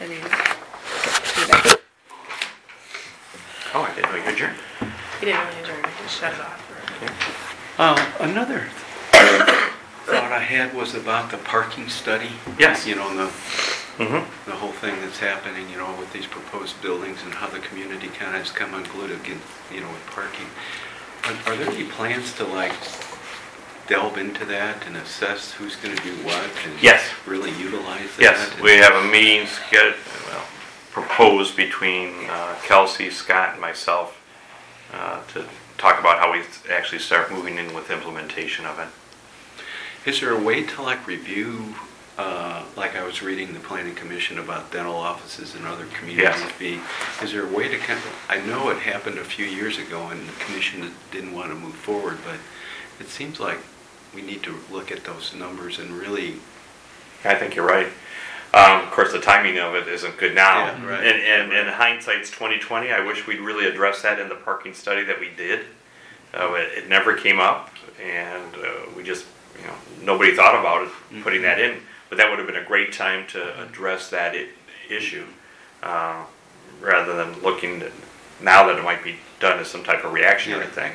Any Oh, I didn't know you adjourned. He didn't really adjourn, he just shut it off. Another thought I had was about the parking study. Yes. You know, and Mm-hmm. the whole thing that's happening, you know, with these proposed buildings and how the community kind of has come unglued against, you know, with parking. Are there any plans to like delve into that and assess who's going to do what and Yes. really utilize that? Yes, we have a meeting proposed between Kelsey, Scott, and myself to talk about how we actually start moving in with implementation of it. Is there a way to like review, like I was reading the planning commission about dental offices and other community Yes. fee. Is there a way to kind of, I know it happened a few years ago and the commission didn't want to move forward, but it seems like we need to look at those numbers and really. I think you're right. Of course, the timing of it isn't good now. Yeah, right. And hindsight's 2020. I wish we'd really addressed that in the parking study that we did. It never came up, and we just, nobody thought about it, putting that in. But that would have been a great time to address that issue, rather than looking at now that it might be done as some type of reactionary thing.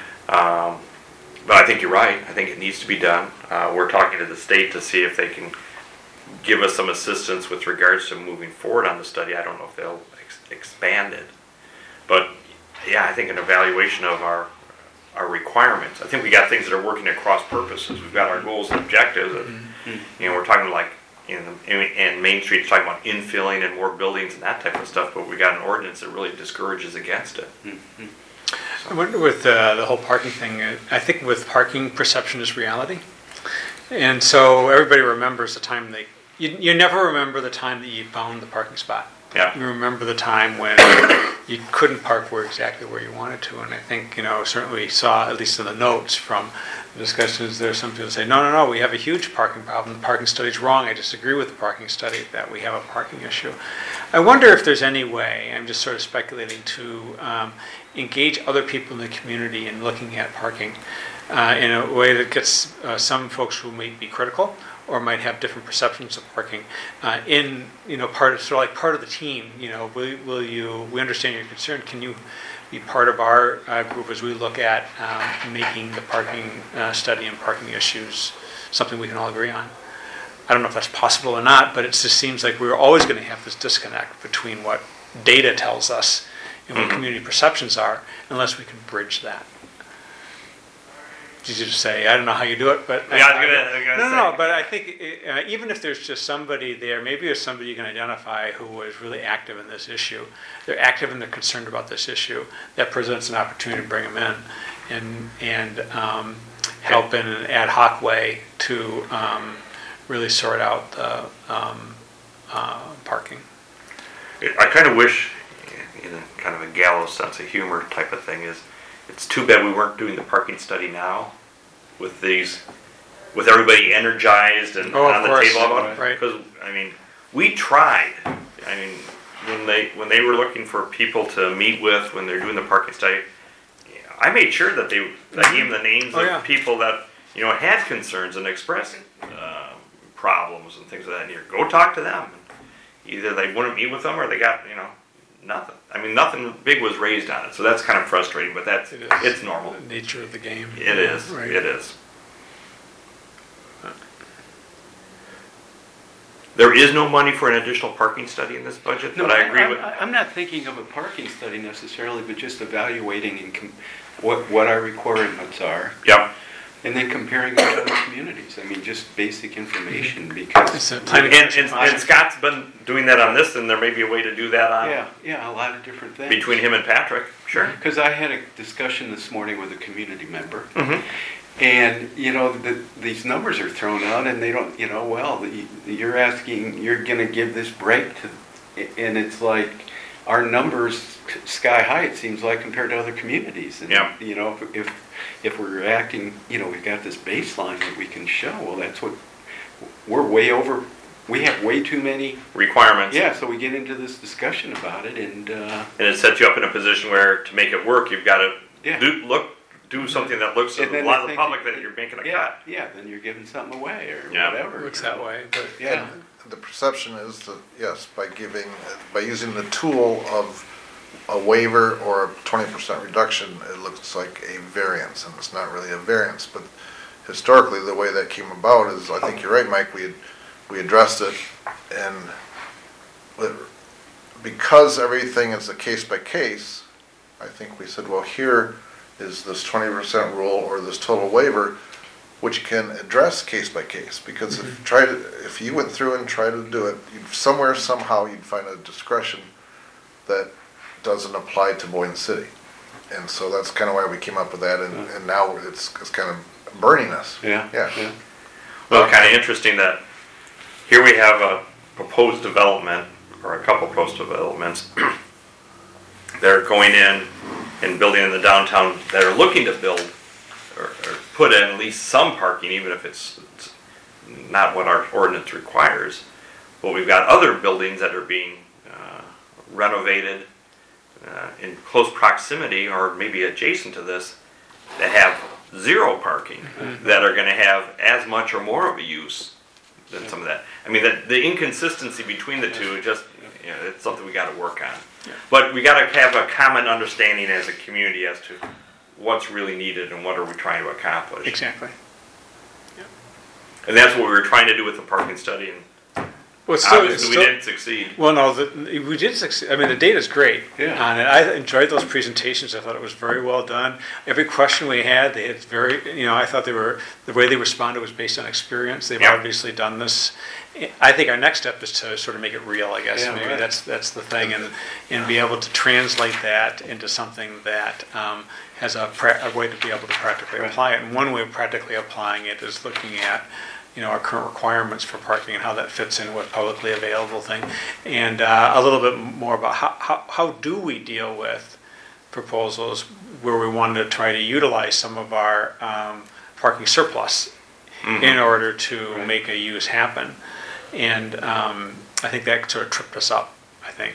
But I think you're right. I think it needs to be done. We're talking to the state to see if they can give us some assistance with regards to moving forward on the study. I don't know if they'll expand it. But yeah, I think an evaluation of our requirements. I think we got things that are working at cross purposes. We've got our goals and objectives. And, we're talking like in Main Street, talking about infilling and more buildings and that type of stuff. But we got an ordinance that really discourages against it. I wonder with the whole parking thing, I think with parking, perception is reality. And so everybody remembers the time you never remember the time that you found the parking spot. Yeah. You remember the time when you couldn't park exactly where you wanted to. And I think, certainly saw, at least in the notes from the discussions, there are some people say, no, we have a huge parking problem. The parking study's wrong. I disagree with the parking study that we have a parking issue. I wonder if there's any way, I'm just sort of speculating, to engage other people in the community in looking at parking in a way that gets some folks who might be critical or might have different perceptions of parking in part of the team. Will you? We understand your concern. Can you be part of our group as we look at making the parking study and parking issues something we can all agree on? I don't know if that's possible or not, but it just seems like we're always going to have this disconnect between what data tells us and what community perceptions are, unless we can bridge that. It's easy to say, I don't know how you do it, but But I think even if there's just somebody there, maybe there's somebody you can identify who is really active in this issue. They're active and they're concerned about this issue. That presents an opportunity to bring them in and help in an ad hoc way to really sort out the parking. I kind of wish, in a kind of a gallows sense of humor type of thing, is it's too bad we weren't doing the parking study now with everybody energized and on the table about it. Right. Because we tried. When they were looking for people to meet with when they're doing the parking study, I made sure that I gave them the names of people that had concerns and expressed problems and things of that nature. Go talk to them. Either they wouldn't meet with them or they got nothing. Nothing big was raised on it, so that's kind of frustrating. But it's normal. The nature of the game. It is. Right. It is. There is no money for an additional parking study in this budget, but I agree with. I'm not thinking of a parking study necessarily, but just evaluating and what our requirements are. Yep. And then comparing it to other communities. Just basic information because. And Scott's been doing that on this, and there may be a way to do that on. Yeah, a lot of different things. Between him and Patrick, sure. Because I had a discussion this morning with a community member, Mm-hmm. and these numbers are thrown out, and they don't. You're going to give this break to, and it's like our numbers sky high. It seems like compared to other communities, and if we're acting, we've got this baseline that we can show. Well, that's what we're way over. We have way too many requirements. Yeah, so we get into this discussion about it, and it sets you up in a position where to make it work, you've got to do something that looks at a lot of the public that you're making a cut. Yeah, then you're giving something away or It whatever. looks that way, but the perception is that, yes, by using the tool of a waiver or a 20% reduction, it looks like a variance, and it's not really a variance. But historically, the way that came about is, I think you're right, Mike, we addressed it, and because everything is a case by case, I think we said, well, here is this 20% rule or this total waiver, which can address case by case. Because if you went through and tried to do it, somehow you'd find a discretion that doesn't apply to Boyne City. And so that's kind of why we came up with that, and now it's kind of burning us. Yeah. Well, kind of interesting that here we have a proposed development, or a couple proposed developments, they're going in and building in the downtown that are looking to build or put in at least some parking, even if it's not what our ordinance requires. But we've got other buildings that are being renovated in close proximity or maybe adjacent to this that have zero parking, that are going to have as much or more of a use than some of that. I mean, the inconsistency between the two, just, it's something we got to work on. Yeah. But we got to have a common understanding as a community as to what's really needed and what are we trying to accomplish. Exactly. And that's what we were trying to do with the parking study, and Well, obviously we didn't succeed. Well, no, we did succeed. I mean, the data's great on it. I enjoyed those presentations. I thought it was very well done. Every question we had, they had I thought the way they responded was based on experience. They've obviously done this. I think our next step is to sort of make it real, I guess. Maybe that's the thing, and be able to translate that into something that has a way to be able to practically apply it. And one way of practically applying it is looking at our current requirements for parking and how that fits in with publicly available thing, and a little bit more about how do we deal with proposals where we want to try to utilize some of our parking surplus in order to make a use happen. And I think that sort of tripped us up. I think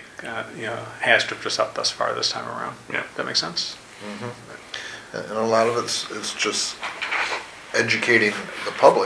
has tripped us up thus far this time around. Yeah, that makes sense. Mm-hmm. And a lot of it's just educating the public.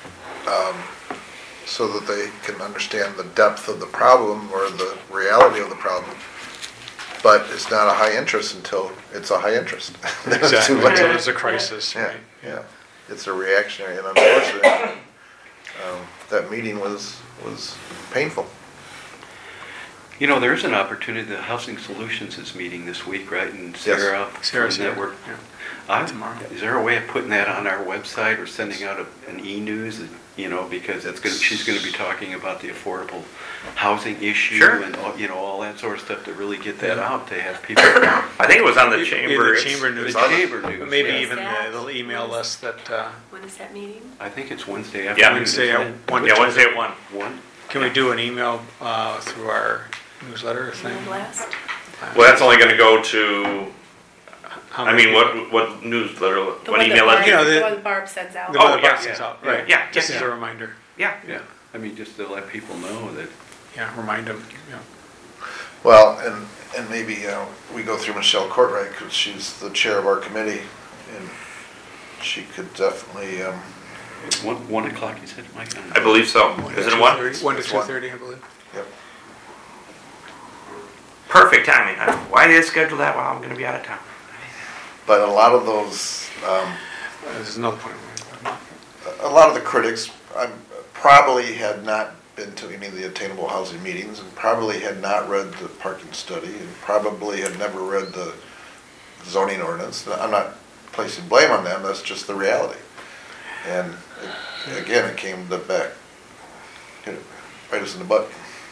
So that they can understand the depth of the problem or the reality of the problem. But it's not a high interest until it's a high interest. Exactly. Until it's a crisis. Yeah, right? yeah. It's a reactionary, and unfortunately, that meeting was painful. There's an opportunity. The Housing Solutions is meeting this week, right? And Sarah Network. Yeah. Tomorrow. Is there a way of putting that on our website or sending out an e-news? Because she's going to be talking about the affordable housing issue and all that sort of stuff to really get that out to have people. I think it was on the chamber. News. Chamber news. Maybe even the little email list that. When is that meeting? I think it's Wednesday afternoon. Wednesday at 1. Yeah, Wednesday at 1. 1. Can we do an email through our newsletter thing? Blast? Well, that's only going to go to. How I many mean, people? what newsletter? The What one email? that Barb- the the one Barb sends out. The one that yeah. Barb sends out, right? Yeah, Just yeah. as a reminder. Yeah. Yeah. I mean, just to let people know that. Yeah, remind them. Yeah. Well, and maybe we go through Michelle Courtright because she's the chair of our committee, and she could definitely. 1 o'clock, you said, Mike? I believe so. Is it 1? 1 to It's 1. 2:30, I believe. Yep. Perfect timing. Why did they schedule that while I'm going to be out of town? But a lot of those. There's another point. A lot of the critics probably had not been to any of the attainable housing meetings and probably had not read the parking study and probably had never read the zoning ordinance. I'm not placing blame on them, that's just the reality. And it came back, bite us in the butt.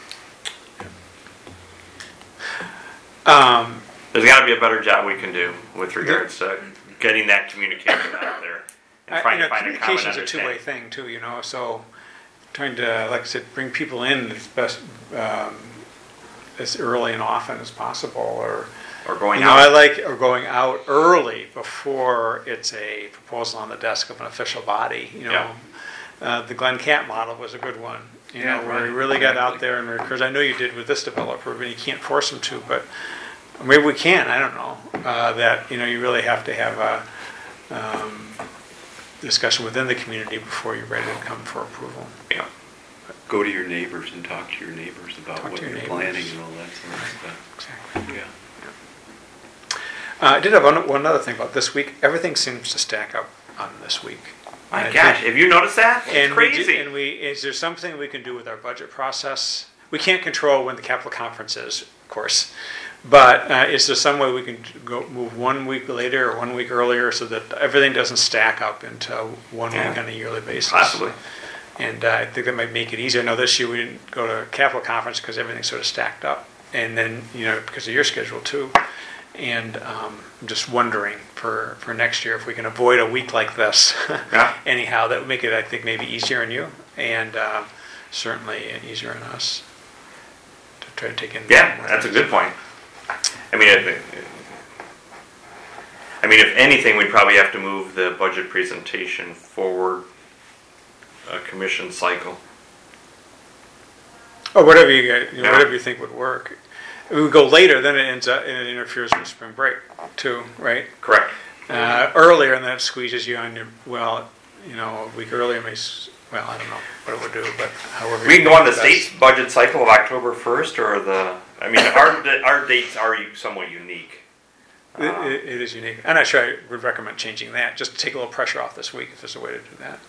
There's got to be a better job we can do with regards to getting that communication out there and trying to find a common communication's a understanding. two-way thing too, so trying to, like I said, bring people in as best as early and often as possible, or going out. or going out early before it's a proposal on the desk of an official body. The Glenn Catt model was a good one. Where you really got out there, and because I know you did with this developer, but you can't force them to, but maybe we can. I don't know. That you really have to have a discussion within the community before you're ready to come for approval. Yeah. go to your neighbors and talk to your neighbors about Talk what to your you're neighbors. planning and all that sort of stuff. Exactly. Yeah. I did have one other thing about this week. Everything seems to stack up on this week. My And I gosh, think- have you noticed that? It's And crazy. is there something we can do with our budget process? We can't control when the capital conference is, of course, but is there some way we can move 1 week later or 1 week earlier so that everything doesn't stack up into 1 week on a yearly basis? Possibly. And I think that might make it easier. Now, this year we didn't go to capital conference because everything sort of stacked up, and then because of your schedule too. And I'm just wondering for next year if we can avoid a week like this. Yeah. Anyhow, that would make it, I think, maybe easier on you and certainly easier on us to try to take in. Yeah, more that's a things. good point. I mean, if anything, we'd probably have to move the budget presentation forward a commission cycle. Or whatever you get, Yeah. whatever you think would work. If we go later, then it ends up and it interferes with spring break too, right? Correct. Earlier, and that squeezes you on your a week earlier may. I don't know what it would do, but however. We can go on the best. state's budget cycle of October 1st or our dates are somewhat unique. It is unique. I'm not sure I would recommend changing that. Just to take a little pressure off this week if there's a way to do that.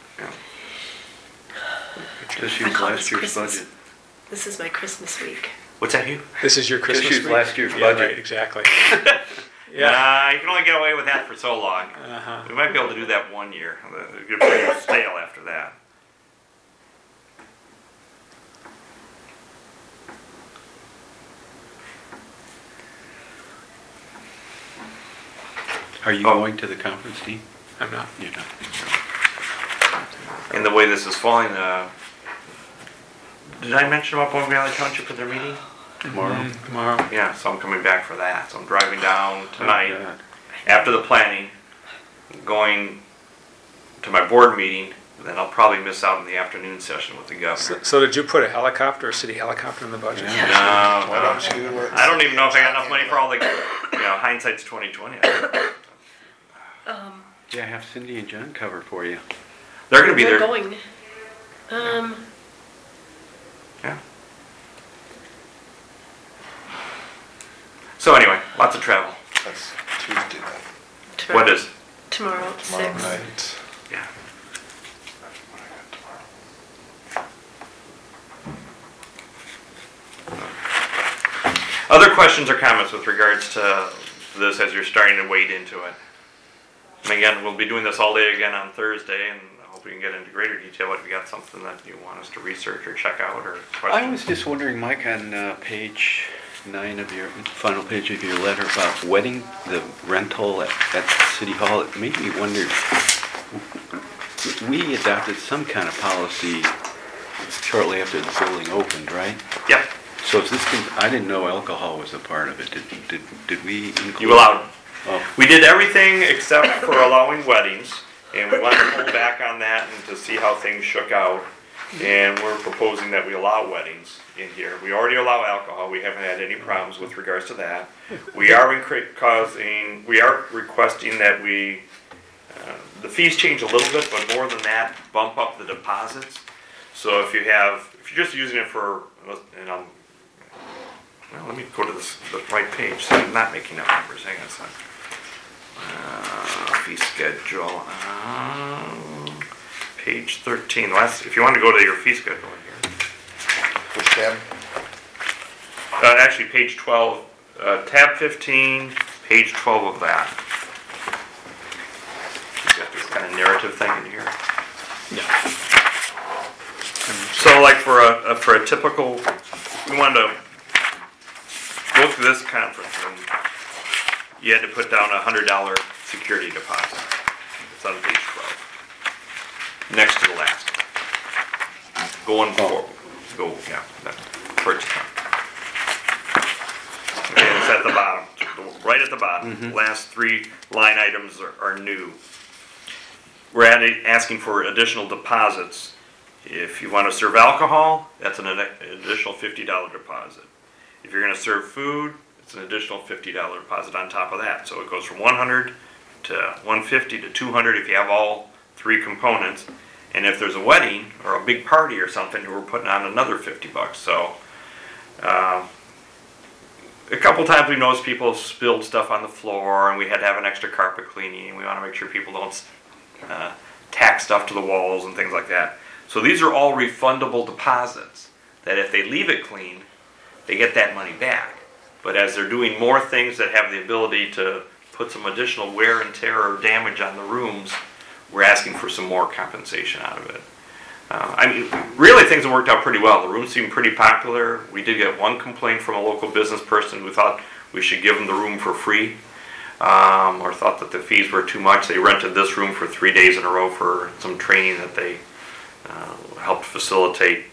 Just I use call last this year's Christmas. budget. This is my Christmas week. What's that, Hugh? This is your Christmas use week? last year's Yeah, budget. right, exactly. You can only get away with that for so long. Uh-huh. We might be able to do that 1 year. It get pretty stale after that. Are you going to the conference, Dean? I'm not. You're not. And the way this is falling, did I mention about Boyne Valley Township at their meeting? Tomorrow? Tomorrow. Yeah, so I'm coming back for that. So I'm driving down tonight Oh, God. after the planning, going to my board meeting, and then I'll probably miss out on the afternoon session with the governor. So did you put a helicopter, a city helicopter in the budget? Yeah. No, Why don't you? I don't even know if I got enough money for all the, hindsight's 2020. Yeah, have Cindy and John cover for you. They're gonna be We're there. going. Yeah. So anyway, lots of travel. That's Tuesday night. Tomorrow, What is? Tomorrow at Tomorrow 6. night. Yeah. What I got tomorrow. Other questions or comments with regards to this as you're starting to wade into it? And again, we'll be doing this all day again on Thursday, and I hope we can get into greater detail. But if you got something that you want us to research or check out or I questions. was just wondering, Mike, on page 9 of your, final page of your letter about wedding, the rental at City Hall, it made me wonder, we adopted some kind of policy shortly after the building opened, right? Yep, So is this, I didn't know alcohol was a part of it. Did we include? you allowed. Oh, We did everything except for allowing weddings, and we wanted to hold back on that and to see how things shook out. And we're proposing that we allow weddings in here. We already allow alcohol. We haven't had any problems with regards to that. We are requesting that the fees change a little bit, but more than that, bump up the deposits. So if you're just using it for, let me go to the right page, so I'm not making up numbers. Hang on a second. Fee schedule, page 13. If you want to go to your fee schedule here. Which tab? Actually, page 12, tab 15, page 12 of that. You've got this kind of narrative thing in here. So like for a typical, we wanted to go through this conference and you had to put down a $100 security deposit. It's on page 12. Next to the last. Going forward. First time. Okay, it's at the bottom, right at the bottom. Last 3 line items are new. We're asking for additional deposits. If you want to serve alcohol, that's an additional $50 deposit. If you're going to serve food, it's an additional $50 deposit on top of that. So it goes from $100 to $150 to $200 if you have all 3 components. And if there's a wedding or a big party or something, we're putting on another $50. So, a couple times we noticed people spilled stuff on the floor, and we had to have an extra carpet cleaning. We want to make sure people don't tack stuff to the walls and things like that. So these are all refundable deposits that if they leave it clean, they get that money back. But as they're doing more things that have the ability to put some additional wear and tear or damage on the rooms, we're asking for some more compensation out of it. I mean, really things have worked out pretty well. The rooms seem pretty popular. We did get one complaint from a local business person who thought we should give them the room for free, or thought that the fees were too much. They rented this room for 3 days in a row for some training that they helped facilitate.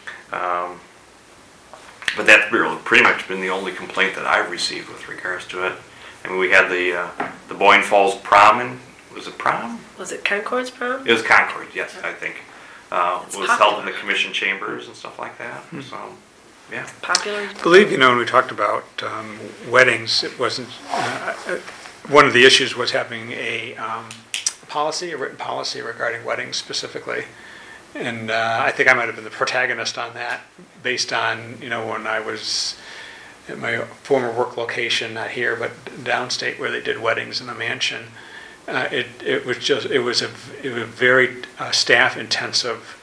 But that's really pretty much been the only complaint that I've received with regards to it. I mean, we had the Boyne Falls prom, was it prom? Was it Concord's prom? It was Concord, yes, I think. It's Was held popular. in the commission chambers and stuff like that. So, yeah. Popular. I believe, when we talked about weddings, it wasn't, one of the issues was having a policy, a written policy regarding weddings specifically. And I think I might have been the protagonist on that, based on, when I was at my former work location, not here, but downstate, where they did weddings in a mansion. It was a very staff intensive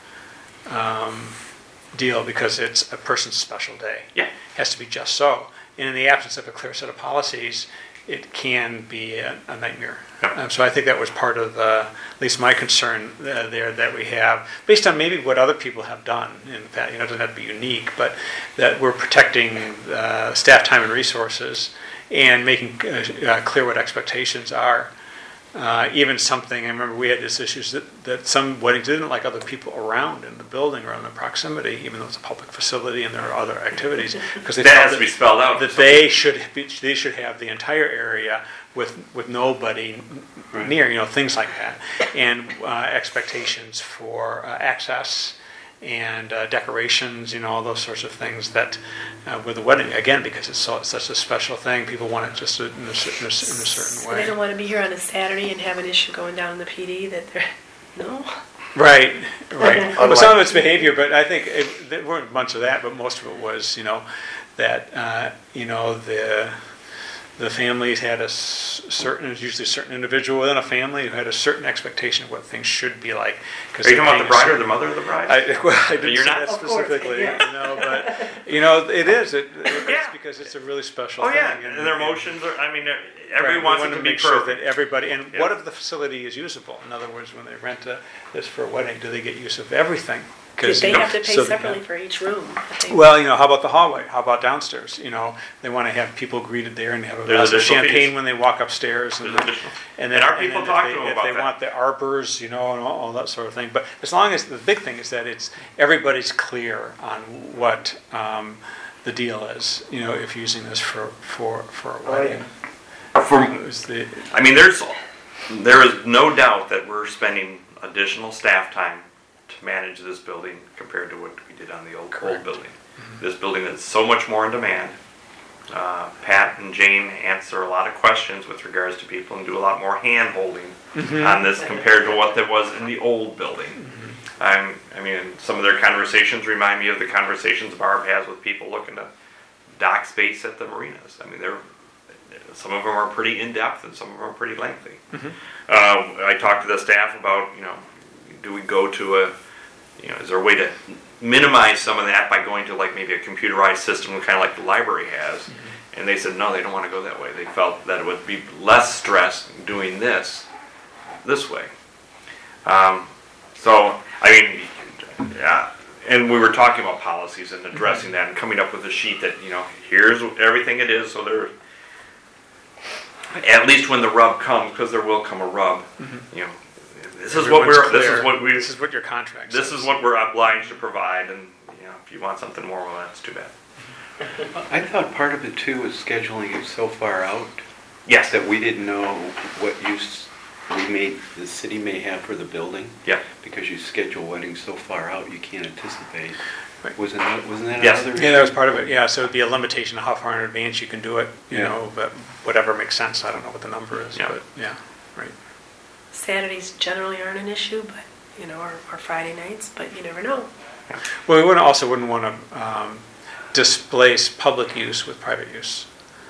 deal, because it's a person's special day. Yeah. It has to be just so. And in the absence of a clear set of policies, it can be a nightmare. Yeah. So I think that was part of at least my concern there, that we have, based on maybe what other people have done. In fact, it doesn't have to be unique, but that we're protecting staff time and resources, and making clear what expectations are. Even something, I remember we had this issues that some weddings didn't like other people around in the building or in the proximity, even though it's a public facility and there are other activities, because they That felt has to be spelled out. that they should have the entire area with nobody Right. near, things like that, and expectations for access and decorations, all those sorts of things that with the wedding, again, because it's such a special thing, people want it just in a certain So way. they don't want to be here on a Saturday and have an issue going down in the PD that they're, no? Right. Well, Unlike- some of it's behavior, but I think there weren't a bunch of that, but most of it was, that, the families had it was usually a certain individual within a family who had a certain expectation of what things should be like. Are you talking about the bride or the mother of the bride? I didn't You're say not? that Of course, specifically, yeah. but, it is. It's Yeah. because it's a really special Oh, thing. yeah. And their emotions are, everybody Right, wants we it want to be make sure perfect. that everybody, and Yeah. what if the facility is usable? In other words, when they rent this for a wedding, do they get use of everything? Did 'Cause, they have to pay so they separately have- for each room? I think? Well, how about the hallway? How about downstairs? They want to have people greeted there and have a There's glass of additional champagne fees. when they walk upstairs. There's And additional. then, And our people then talk if to them they, about if they that. want the arbors, and all that sort of thing. But as long as the big thing is that everybody's clear on what the deal is. If using this for a wedding. It was the, There is no doubt that we're spending additional staff time to manage this building compared to what we did on the old Correct. building. This building is so much more in demand. Pat and Jane answer a lot of questions with regards to people and do a lot more hand holding on this compared to what there was in the old building. Some of their conversations remind me of the conversations Barb has with people looking to dock space at the marinas. Some of them are pretty in-depth and some of them are pretty lengthy. I talked to the staff about, do we go to is there a way to minimize some of that by going to like maybe a computerized system kind of like the library has? And they said, no, they don't want to go that way. They felt that it would be less stress doing this way. And we were talking about policies and addressing that and coming up with a sheet that, here's everything it is, so there, at least when the rub comes, because there will come a rub, this is what this is what your contract says. this is what we're obliged to provide, and if you want something more, well, that's too bad. I thought part of it too was scheduling it so far out Yes. that we didn't know what use the city may have for the building. Yeah. Because you schedule weddings so far out, you can't anticipate. Right. Wasn't that Yes. another? Yeah, that was part of it. Yeah, so it'd be a limitation of how far in advance you can do it, Yeah. but whatever makes sense. I don't know what the number is, Yeah. but yeah, right. Saturdays generally aren't an issue, but or Friday nights, but you never know. Well, we wouldn't want to displace public use with private use.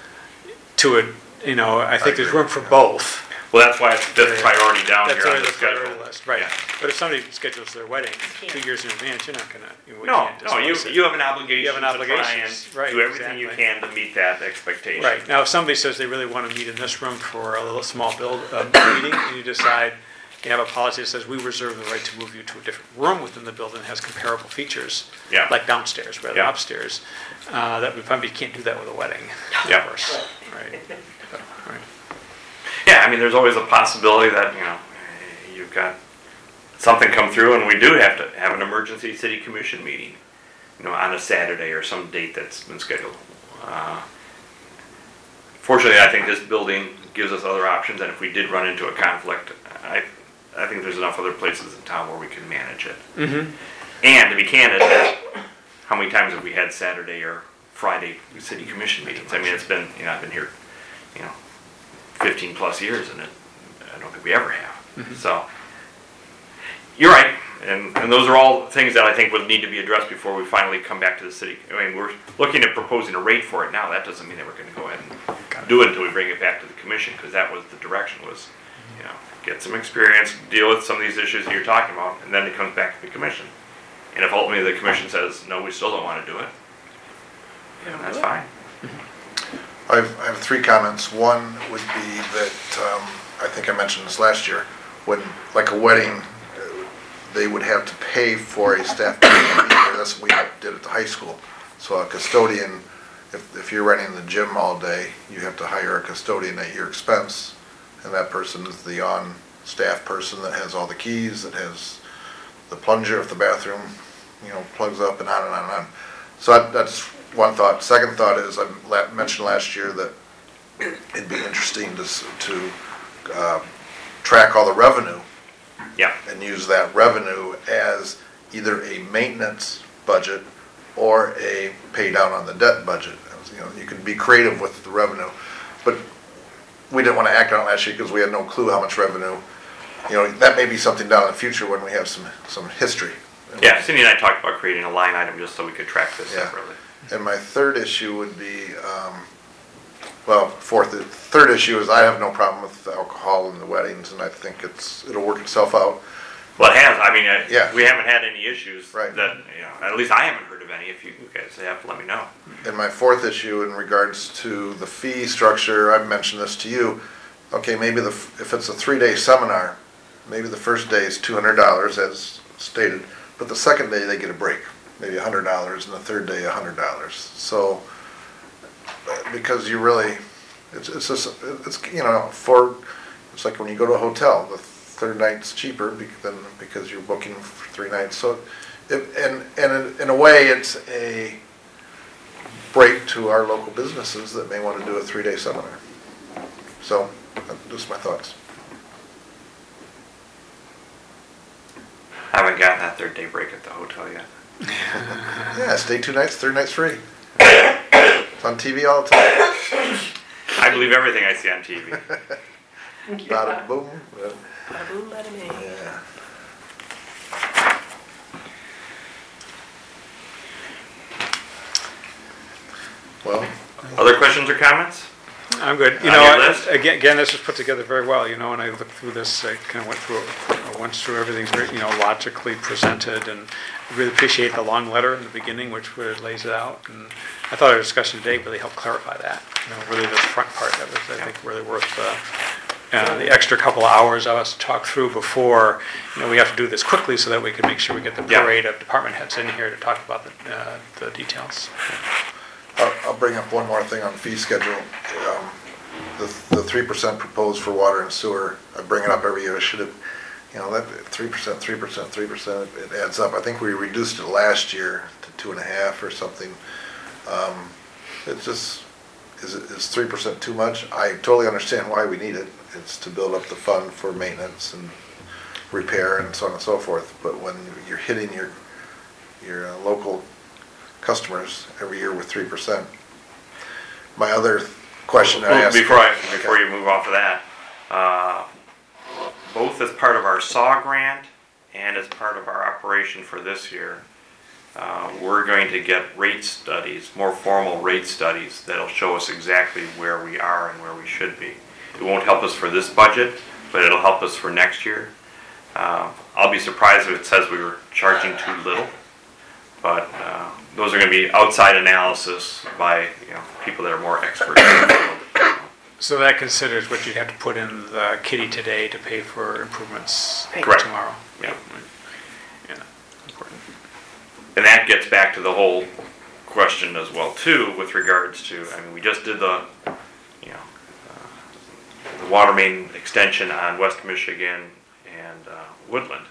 I think there's room for both. Well, that's why it's fifth priority down That's here on already the the priority schedule. list, right. Yeah. But if somebody schedules their wedding You 2 can't. years in advance, you're not gonna, we No, can't no, displace it. you have an obligation You have an to try obligation, and right, do everything you exactly. can to meet that expectation. Right, now if somebody says they really want to meet in this room for a little small meeting, and you decide, you have a policy that says, we reserve the right to move you to a different room within the building that has comparable features, Yeah. like downstairs rather than Yeah. upstairs, that we probably can't do that with a wedding, Yeah. of course, right? Right. Yeah, I mean, there's always a possibility that, you've got something come through and we do have to have an emergency city commission meeting, on a Saturday or some date that's been scheduled. Fortunately, I think this building gives us other options, and if we did run into a conflict, I think there's enough other places in town where we can manage it. Mm-hmm. And to be candid, how many times have we had Saturday or Friday city commission meetings? I mean, it's been, I've been here, 15 plus years, and I don't think we ever have. Mm-hmm. So, you're right, and those are all things that I think would need to be addressed before we finally come back to the city. I mean, we're looking at proposing a rate for it now. That doesn't mean that we're going to go ahead and do it until we bring it back to the commission, because that was the direction was, get some experience, deal with some of these issues that you're talking about, and then it comes back to the commission. And if ultimately the commission says, no, we still don't want to do it, that's fine. I have three comments. One would be that, I think I mentioned this last year, when, like a wedding, they would have to pay for a staff person to be there. That's what we did at the high school. So a custodian, if you're running the gym all day, you have to hire a custodian at your expense, and that person is the on-staff person that has all the keys, that has the plunger if the bathroom, plugs up, and on and on and on. So that's one thought. Second thought is, I mentioned last year that it'd be interesting to track all the revenue. Yeah. And use that revenue as either a maintenance budget or a pay down on the debt budget. You can be creative with the revenue, but we didn't want to act on it last year because we had no clue how much revenue. That may be something down in the future when we have some history. Yeah, Cindy and I talked about creating a line item just so we could track this Yeah. separately. And my third issue would be, third issue is I have no problem with alcohol in the weddings, and I think it'll work itself out. Well, it has. I mean, Yeah. we haven't had any issues Right. that, at least I haven't heard of any. If you guys have to let me know. And my fourth issue in regards to the fee structure, I've mentioned this to you. Okay, maybe if it's a 3-day seminar, maybe the first day is $200 as stated, but the second day they get a break, maybe $100, and the third day $100. So, because you really, it's like when you go to a hotel, the third night's cheaper because you're booking for 3 nights. So, in a way, it's a break to our local businesses that may want to do a 3-day seminar. So, just my thoughts. I haven't gotten that third day break at the hotel yet. Yeah, stay 2 nights, third night's free. It's on TV all the time. I believe everything I see on TV. Bada boom. Bada boom, bada bing. Yeah. Well, Other questions or comments? I'm good. On your list? Again, this was put together very well. When I looked through this, I kind of went through it once through everything's very, logically presented, and I really appreciate the long letter in the beginning, which lays it out. And I thought our discussion today really helped clarify that. Really, this front part that was, I think, really worth the extra couple of hours of us to talk through before. We have to do this quickly so that we can make sure we get the Yeah. parade of department heads in here to talk about the details. I'll bring up one more thing on the fee schedule. The 3% proposed for water and sewer, I bring it up every year. I should have, that 3%, 3%, 3%, it adds up. I think we reduced it last year to 2.5 or something. It's just, is 3% too much? I totally understand why we need it. It's to build up the fund for maintenance and repair and so on and so forth. But when you're hitting your local customers every year with 3%. My other question I asked... Before you move off of that, both as part of our SAW grant and as part of our operation for this year, we're going to get rate studies, more formal rate studies that'll show us exactly where we are and where we should be. It won't help us for this budget, but it'll help us for next year. I'll be surprised if it says we were charging too little, but those are going to be outside analysis by people that are more expert in the field. So that considers what you'd have to put in the kitty today to pay for improvements Correct. tomorrow. Yeah. Yeah, important. And that gets back to the whole question as well too, with regards to, I mean, we just did the water main extension on West Michigan and Woodland.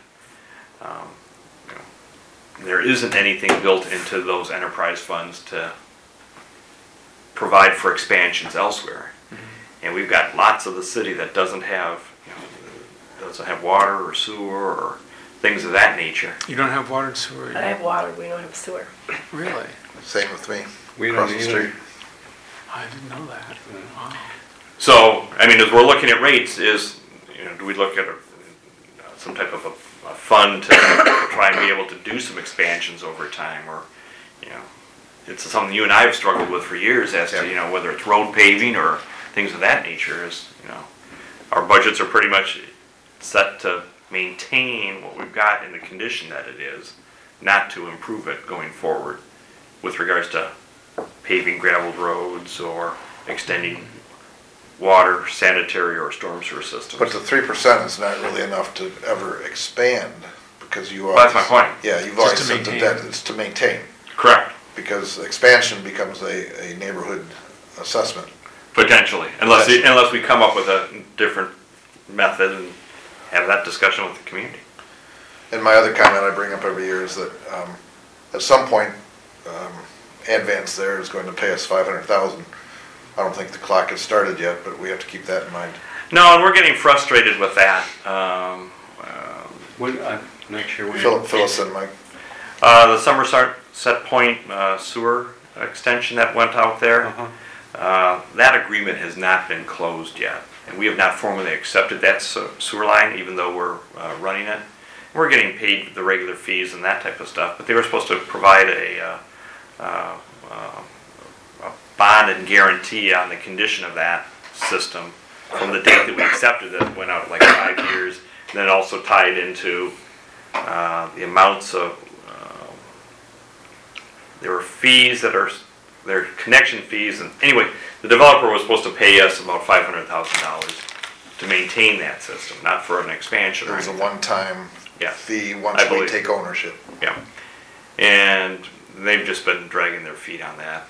There isn't anything built into those enterprise funds to provide for expansions elsewhere. Mm-hmm. And we've got lots of the city that doesn't have water or sewer or things of that nature. You don't have water and sewer? I have water, we don't have sewer. Really? Same with me. We Across don't the either. street. I didn't know that. Wow. So, I mean, as we're looking at rates, do we look at some type of a fund to try and be able to do some expansions over time, or it's something you and I have struggled with for years as to whether it's road paving or things of that nature. Our budgets are pretty much set to maintain what we've got in the condition that it is, not to improve it going forward with regards to paving gravel roads or extending water, sanitary, or storm sewer systems. But the 3% is not really enough to ever expand, because you Well, that's my point. Yeah, you've Just always to said that maintain. it's to maintain, Correct. because expansion becomes a neighborhood assessment. Potentially, unless we come up with a different method and have that discussion with the community. And my other comment I bring up every year is that at some point, Advance there is going to pay us $500,000. I don't think the clock has started yet, but we have to keep that in mind. No, and we're getting frustrated with that. I'm not sure what. Fill us in, Mike. The Somerset Point sewer extension that went out there, that agreement has not been closed yet. And we have not formally accepted that sewer line, even though we're running it. We're getting paid the regular fees and that type of stuff, but they were supposed to provide a bond and guarantee on the condition of that system from the date that we accepted it. Went out like 5 years, and then also tied into the amounts of there were fees that are their connection fees, and anyway, the developer was supposed to pay us about $500,000 to maintain that system, not for an expansion. There was a one-time fee I once we believe. take ownership. Yeah, and they've just been dragging their feet on that.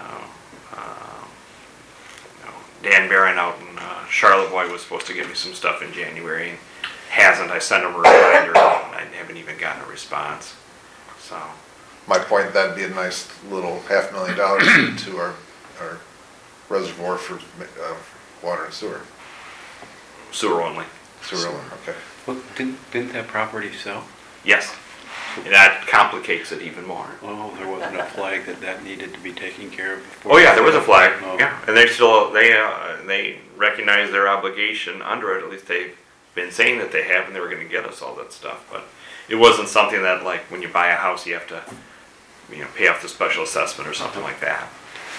Dan Barron out in Charlevoix was supposed to give me some stuff in January and hasn't. I sent him a reminder and I haven't even gotten a response. So, My point, that'd be a nice little $500,000 to our reservoir for water and sewer. sewer only. Sewer, okay. Well, didn't that property sell? Yes, and that complicates it even more. Oh, there wasn't a flag that needed to be taken care of before. Oh yeah, there was a flag. Oh. Yeah, and they recognize their obligation under it. At least they've been saying that they have, and they were going to get us all that stuff. But it wasn't something that, like, when you buy a house, you have to, pay off the special assessment or something like that.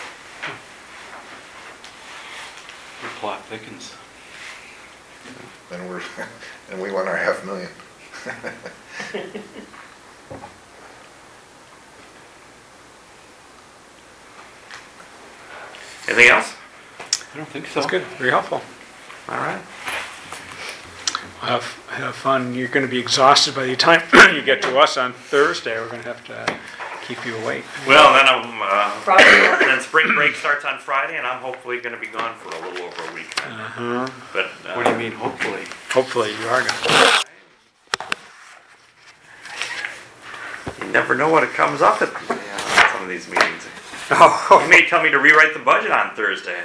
The plot thickens. And we want our $500,000. Anything else? I don't think so. That's good. Very helpful. All right. Have fun. You're going to be exhausted by the time you get to us on Thursday. We're going to have to keep you awake. Well, Friday. then spring break starts on Friday, and I'm hopefully going to be gone for a little over a week. But What do you mean, hopefully? Hopefully you are going to. you never know what it comes up at some of these meetings. Oh, You may tell me to rewrite the budget on Thursday.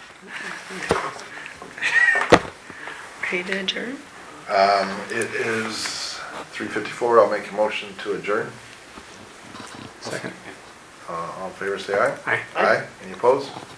Ready to adjourn? It is 3:54. I'll make a motion to adjourn. second. All in favor, say aye. Aye. Aye. Any opposed?